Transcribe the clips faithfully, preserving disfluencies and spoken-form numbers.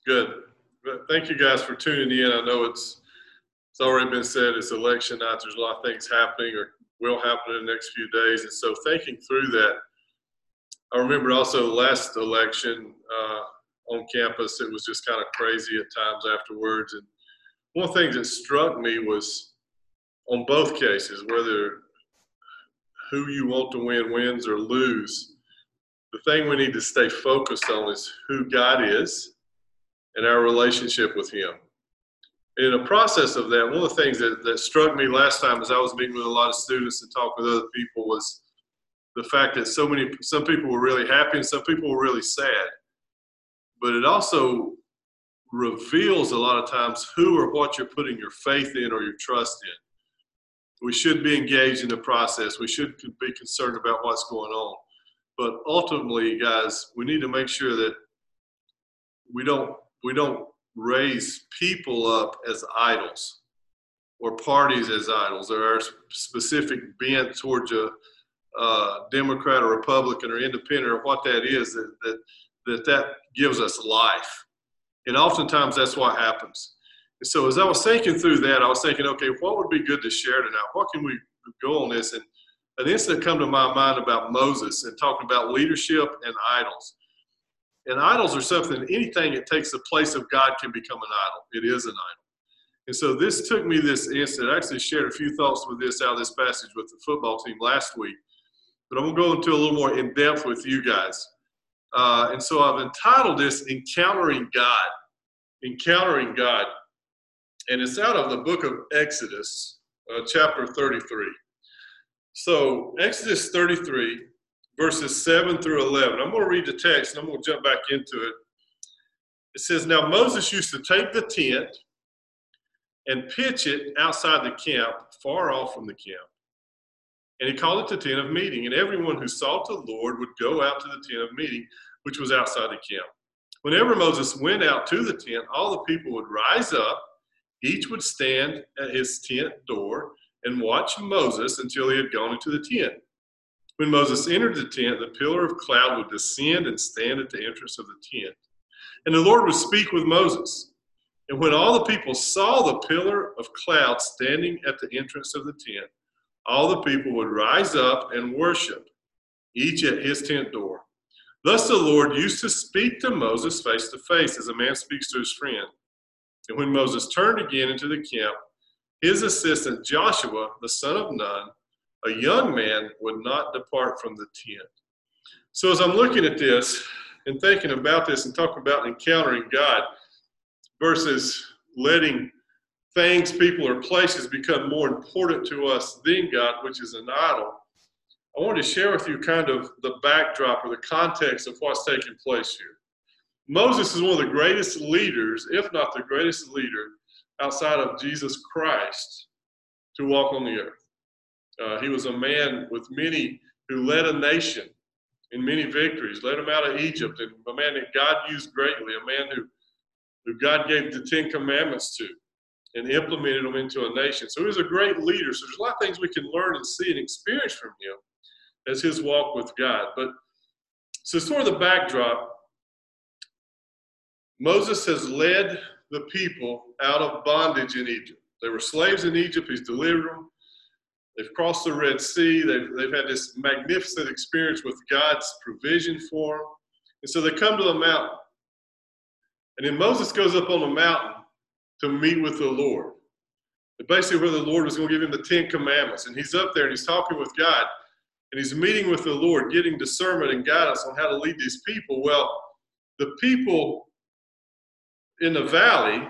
Good. Thank you guys for tuning in. I know it's it's already been said it's election night. There's a lot of things happening or will happen in the next few days. And so thinking through that, I remember also last election uh, on campus, it was just kind of crazy at times afterwards. And one of the things that struck me was on both cases, whether who you want to win wins or lose, the thing we need to stay focused on is who God is and our relationship with him. In the process of that, one of the things that, that struck me last time as I was meeting with a lot of students and talking with other people was the fact that so many, some people were really happy and some people were really sad. But it also reveals a lot of times who or what you're putting your faith in or your trust in. We should be engaged in the process. We should be concerned about what's going on. But ultimately, guys, we need to make sure that we don't we don't raise people up as idols or parties as idols or our specific bent towards a uh, Democrat or Republican or independent or what that is, that, that that that gives us life. And oftentimes that's what happens. And so as I was thinking through that, I was thinking, okay, what would be good to share tonight? What can we go on this? And an incident come to my mind about Moses and talking about leadership and idols. And idols are something, anything that takes the place of God can become an idol. It is an idol. And so this took me this instant. I actually shared a few thoughts with this out of this passage with the football team last week. But I'm going to go into a little more in depth with you guys. Uh, and so I've entitled this Encountering God. Encountering God. And it's out of the book of Exodus, uh, chapter thirty-three. So Exodus thirty-three, verses seven through eleven. I'm going to read the text and I'm going to jump back into it. It says, "Now Moses used to take the tent and pitch it outside the camp, far off from the camp. And he called it the tent of meeting. And everyone who sought the Lord would go out to the tent of meeting, which was outside the camp. Whenever Moses went out to the tent, all the people would rise up. Each would stand at his tent door and watch Moses until he had gone into the tent. When Moses entered the tent, the pillar of cloud would descend and stand at the entrance of the tent. And the Lord would speak with Moses. And when all the people saw the pillar of cloud standing at the entrance of the tent, all the people would rise up and worship, each at his tent door. Thus the Lord used to speak to Moses face to face, as a man speaks to his friend. And when Moses turned again into the camp, his assistant Joshua, the son of Nun, a young man, would not depart from the tent." So as I'm looking at this and thinking about this and talking about encountering God versus letting things, people, or places become more important to us than God, which is an idol, I wanted to share with you kind of the backdrop or the context of what's taking place here. Moses is one of the greatest leaders, if not the greatest leader, outside of Jesus Christ to walk on the earth. Uh, he was a man with many, who led a nation in many victories, led them out of Egypt, and a man that God used greatly, a man who, who God gave the Ten Commandments to and implemented them into a nation. So he was a great leader. So there's a lot of things we can learn and see and experience from him as his walk with God. But so sort of the backdrop, Moses has led the people out of bondage in Egypt. They were slaves in Egypt. He's delivered them. They've crossed the Red Sea. They've, they've had this magnificent experience with God's provision for them. And so they come to the mountain. And then Moses goes up on the mountain to meet with the Lord. And basically where the Lord was going to give him the Ten Commandments. And he's up there and he's talking with God. And he's meeting with the Lord, getting discernment and guidance on how to lead these people. Well, the people in the valley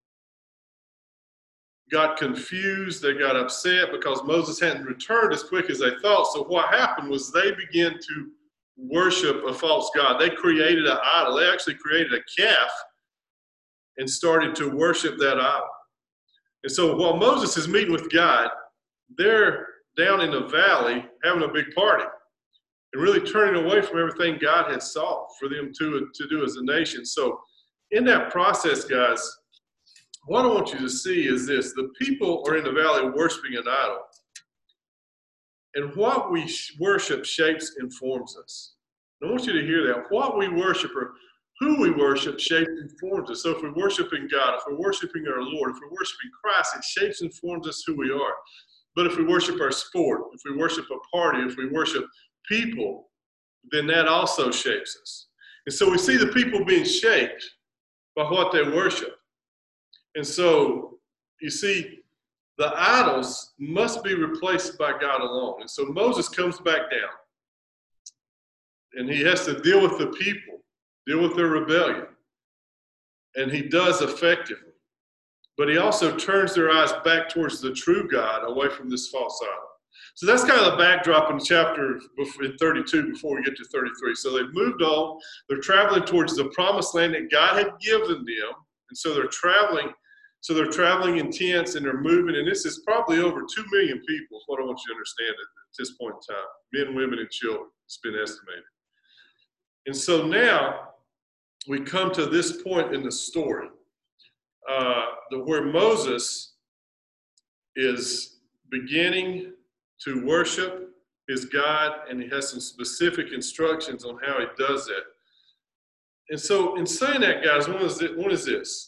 got confused, they got upset because Moses hadn't returned as quick as they thought. So what happened was they began to worship a false god. They created an idol. They actually created a calf and started to worship that idol. And so while Moses is meeting with God, they're down in the valley having a big party and really turning away from everything God had sought for them to, to do as a nation. So in that process, guys, what I want you to see is this. The people are in the valley worshiping an idol. And what we worship shapes and forms us. I want you to hear that. What we worship or who we worship shapes and forms us. So if we're worshiping God, if we're worshiping our Lord, if we're worshiping Christ, it shapes and forms us who we are. But if we worship our sport, if we worship a party, if we worship people, then that also shapes us. And so we see the people being shaped by what they worship. And so you see, the idols must be replaced by God alone. And so Moses comes back down, and he has to deal with the people, deal with their rebellion. And he does effectively. But he also turns their eyes back towards the true God, away from this false idol. So that's kind of the backdrop in chapter in thirty-two before we get to thirty-three. So they've moved on. They're traveling towards the promised land that God had given them. And so they're traveling. So they're traveling in tents and they're moving. And this is probably over two million people, is what I want you to understand at this point in time. Men, women, and children. It's been estimated. And so now we come to this point in the story uh, where Moses is beginning to worship his God, and he has some specific instructions on how he does that. And so in saying that, guys, one is, one is this.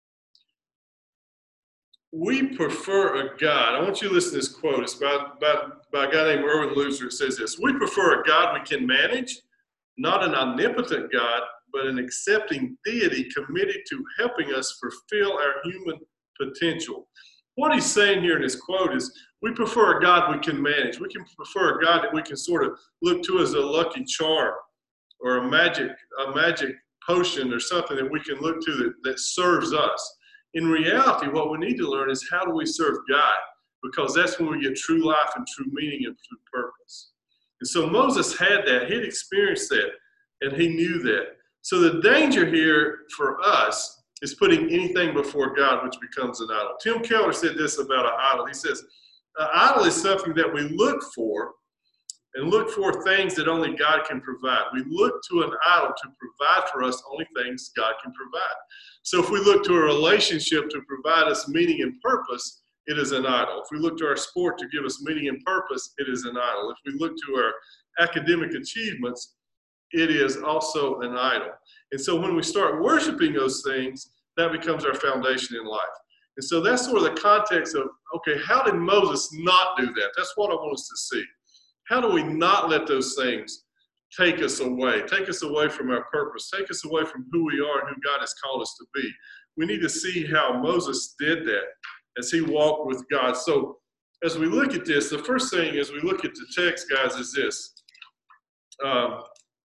We prefer a God. I want you to listen to this quote. It's by, by, by a guy named Erwin Lutzer. It says this: we prefer a God we can manage, not an omnipotent God, but an accepting deity committed to helping us fulfill our human potential. What he's saying here in his quote is, we prefer a God we can manage. We can prefer a God that we can sort of look to as a lucky charm or a magic, a magic potion or something that we can look to that, that serves us. In reality, what we need to learn is, how do we serve God? Because that's when we get true life and true meaning and true purpose. And so Moses had that. He'd experienced that, and he knew that. So the danger here for us is putting anything before God, which becomes an idol. Tim Keller said this about an idol. He says, an idol is something that we look for, and look for things that only God can provide. We look to an idol to provide for us only things God can provide. So if we look to a relationship to provide us meaning and purpose, it is an idol. If we look to our sport to give us meaning and purpose, it is an idol. If we look to our academic achievements, it is also an idol. And so when we start worshiping those things, that becomes our foundation in life. And so that's sort of the context of, okay, how did Moses not do that? That's what I want us to see. How do we not let those things take us away, take us away from our purpose, take us away from who we are and who God has called us to be? We need to see how Moses did that as he walked with God. So as we look at this, the first thing as we look at the text, guys, is this. Um,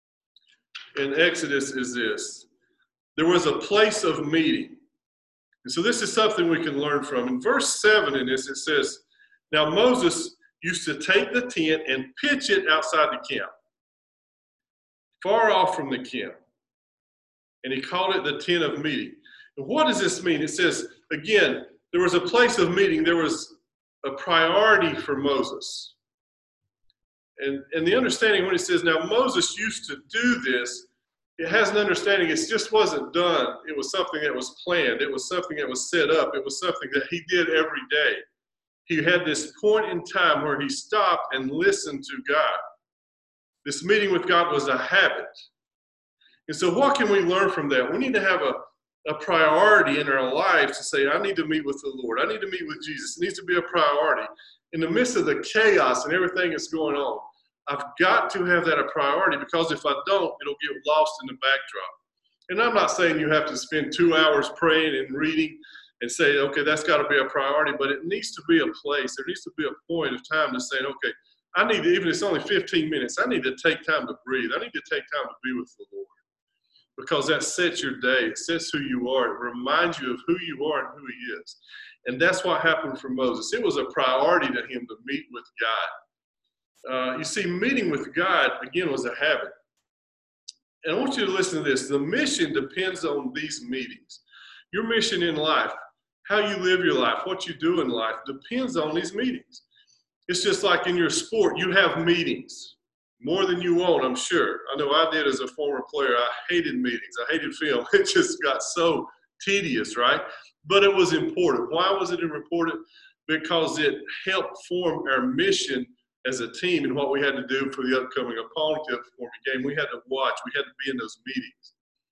in Exodus is this. There was a place of meeting. And so this is something we can learn from. In verse seven in this, it says, now Moses used to take the tent and pitch it outside the camp, far off from the camp. And he called it the tent of meeting. And what does this mean? It says, again, there was a place of meeting. There was a priority for Moses. And, and the understanding when it says, now Moses used to do this, it has an understanding it just wasn't done. It was something that was planned. It was something that was set up. It was something that he did every day. He had this point in time where he stopped and listened to God. This meeting with God was a habit. And so what can we learn from that? We need to have a, a priority in our lives to say, I need to meet with the Lord. I need to meet with Jesus. It needs to be a priority. In the midst of the chaos and everything that's going on, I've got to have that a priority, because if I don't, it'll get lost in the backdrop. And I'm not saying you have to spend two hours praying and reading and say, okay, that's got to be a priority, but it needs to be a place. There needs to be a point of time to say, okay, I need to, even if it's only fifteen minutes, I need to take time to breathe. I need to take time to be with the Lord, because that sets your day. It sets who you are. It reminds you of who you are and who he is. And that's what happened for Moses. It was a priority to him to meet with God. Uh, you see, meeting with God, again, was a habit. And I want you to listen to this. The mission depends on these meetings. Your mission in life, how you live your life, what you do in life, depends on these meetings. It's just like in your sport, you have meetings, more than you want, I'm sure. I know I did as a former player. I hated meetings. I hated film. It just got so tedious, right? But it was important. Why was it important? Because it helped form our mission as a team and what we had to do for the upcoming opponent, the upcoming game. We had to watch. We had to be in those meetings.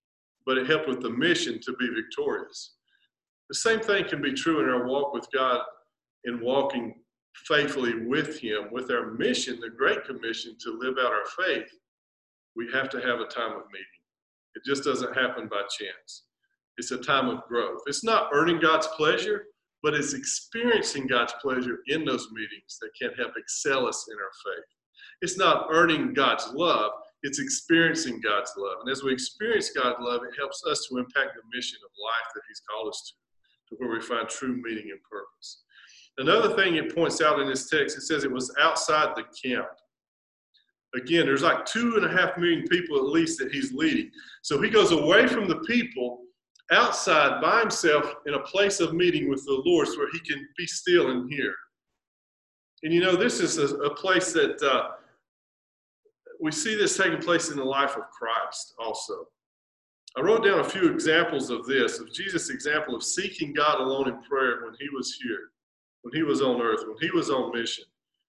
but it helped with the mission to be victorious. The same thing can be true in our walk with God, in walking faithfully with him, with our mission, the Great Commission to live out our faith. We have to have a time of meeting. It just doesn't happen by chance. It's a time of growth. It's not earning God's pleasure, but it's experiencing God's pleasure in those meetings that can help excel us in our faith. It's not earning God's love, it's experiencing God's love. And as we experience God's love, it helps us to impact the mission of life that he's called us to, to where we find true meaning and purpose. Another thing it points out in this text, it says it was outside the camp. Again, there's like two and a half million people at least that he's leading. So he goes away from the people, outside by himself in a place of meeting with the Lord so where he can be still and hear. And you know, this is a, a place that uh, we see this taking place in the life of Christ also. I wrote down a few examples of this, of Jesus' example of seeking God alone in prayer when he was here, when he was on earth, when he was on mission.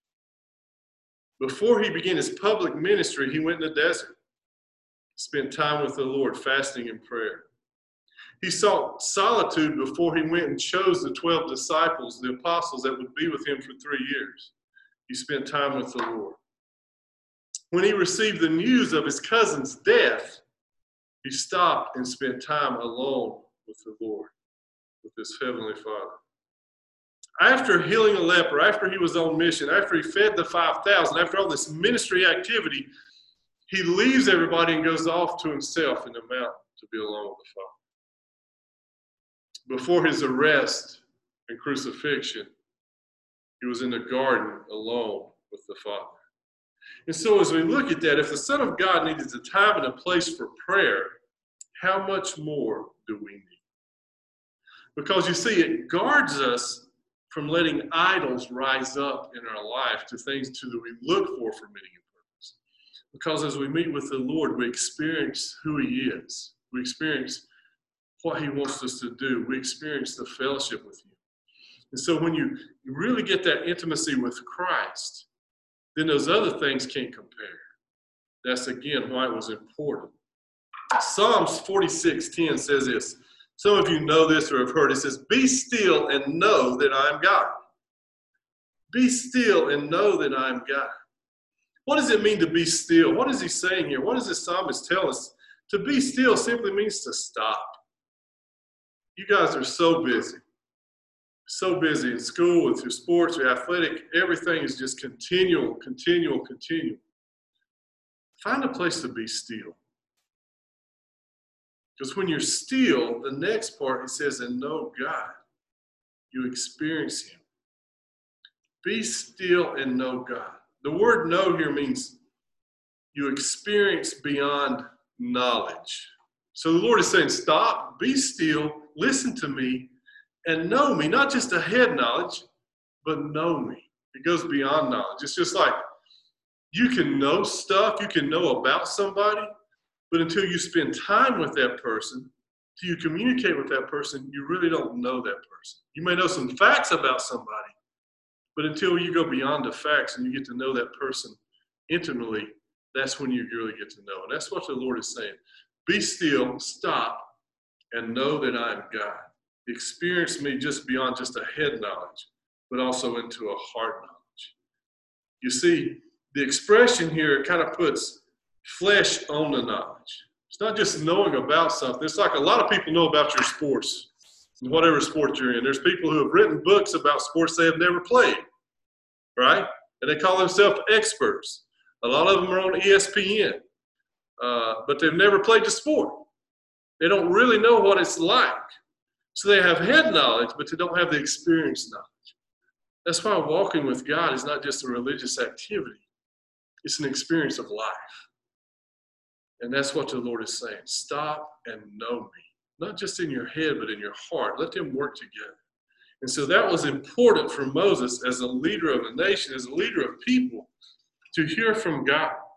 Before he began his public ministry, he went in the desert, spent time with the Lord, fasting and prayer. He sought solitude before he went and chose the twelve disciples, the apostles that would be with him for three years. He spent time with the Lord. When he received the news of his cousin's death, he stopped and spent time alone with the Lord, with his heavenly Father. After healing a leper, after he was on mission, after he fed the five thousand, after all this ministry activity, he leaves everybody and goes off to himself in the mountain to be alone with the Father. Before his arrest and crucifixion, he was in the garden alone with the Father. And so as we look at that, if the Son of God needed a time and a place for prayer, how much more do we need? Because you see, it guards us from letting idols rise up in our life to things to that we look for for meaning and purpose. Because as we meet with the Lord, we experience who he is. We experience what he wants us to do. We experience the fellowship with him. And so when you really get that intimacy with Christ, then those other things can't compare. That's again why it was important. Psalms forty-six ten says this. Some of you know this or have heard it. It says, be still and know that I am God. Be still and know that I am God. What does it mean to be still? What is he saying here? What does this psalmist tell us? To be still simply means to stop. You guys are so busy. So busy in school, with your sports, your athletic, everything is just continual, continual, continual. Find a place to be still. Because when you're still, the next part, it says, and know God. You experience him. Be still and know God. The word know here means you experience beyond knowledge. So the Lord is saying, stop, be still, listen to me, and know me. Not just a head knowledge, but know me. It goes beyond knowledge. It's just like you can know stuff, you can know about somebody, but until you spend time with that person, until you communicate with that person, you really don't know that person. You may know some facts about somebody, but until you go beyond the facts and you get to know that person intimately, that's when you really get to know. And that's what the Lord is saying. Be still, stop, and know that I am God. Experience me just beyond just a head knowledge, but also into a heart knowledge. You see, the expression here kind of puts flesh on the knowledge. It's not just knowing about something. It's like a lot of people know about your sports, whatever sport you're in. There's people who have written books about sports they have never played, right? And they call themselves experts. A lot of them are on E S P N, uh, but they've never played the sport. They don't really know what it's like. So they have head knowledge, but they don't have the experience knowledge. That's why walking with God is not just a religious activity. It's an experience of life. And that's what the Lord is saying. Stop and know me. Not just in your head, but in your heart. Let them work together. And so that was important for Moses as a leader of a nation, as a leader of people, to hear from God.